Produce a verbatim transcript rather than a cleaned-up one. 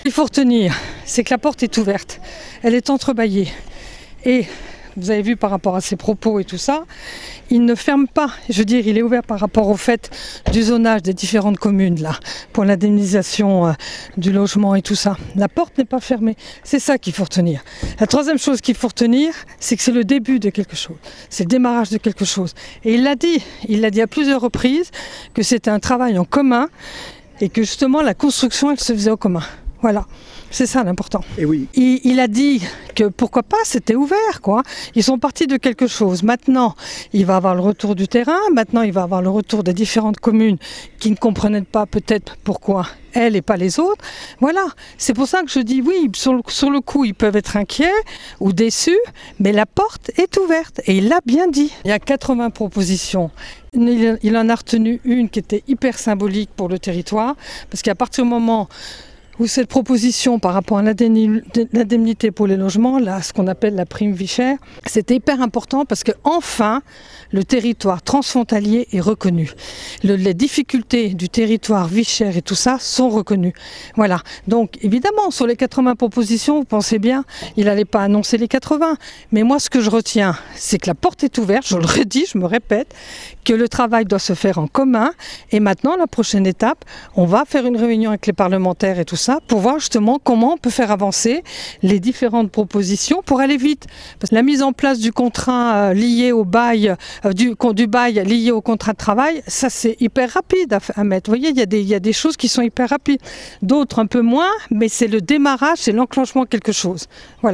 Il faut retenir, c'est que la porte est ouverte, elle est entrebâillée. Et vous avez vu par rapport à ses propos et tout ça, il ne ferme pas. Je veux dire, il est ouvert par rapport au fait du zonage des différentes communes là, pour l'indemnisation euh, du logement et tout ça. La porte n'est pas fermée. C'est ça qu'il faut retenir. La troisième chose qu'il faut retenir, c'est que c'est le début de quelque chose. C'est le démarrage de quelque chose. Et il l'a dit, il l'a dit à plusieurs reprises, que c'était un travail en commun et que justement la construction, elle se faisait en commun. Voilà, c'est ça l'important. Et oui. Il, il a dit que pourquoi pas, c'était ouvert, quoi. Ils sont partis de quelque chose. Maintenant, il va avoir le retour du terrain. Maintenant, il va avoir le retour des différentes communes qui ne comprenaient pas peut-être pourquoi elle et pas les autres. Voilà, c'est pour ça que je dis oui, sur le, sur le coup, ils peuvent être inquiets ou déçus, mais la porte est ouverte et il l'a bien dit. Il y a quatre-vingts propositions. Il, il en a retenu une qui était hyper symbolique pour le territoire, parce qu'à partir du moment où cette proposition par rapport à l'indemnité pour les logements, là, ce qu'on appelle la prime vie chère, c'était hyper important parce que enfin le territoire transfrontalier est reconnu. Le, les difficultés du territoire vie chère et tout ça sont reconnues. Voilà. Donc évidemment, sur les quatre-vingts propositions, vous pensez bien, il n'allait pas annoncer les quatre-vingts. Mais moi, ce que je retiens, c'est que la porte est ouverte, je le redis, je me répète, que le travail doit se faire en commun. Et maintenant, la prochaine étape, on va faire une réunion avec les parlementaires et tout ça, pour voir justement comment on peut faire avancer les différentes propositions pour aller vite. Parce que la mise en place du contrat euh, lié au bail, euh, du, du bail lié au contrat de travail, ça c'est hyper rapide à, à mettre. Vous voyez, il y a des, il y a des choses qui sont hyper rapides. D'autres un peu moins, mais c'est le démarrage, c'est l'enclenchement de quelque chose. Voilà.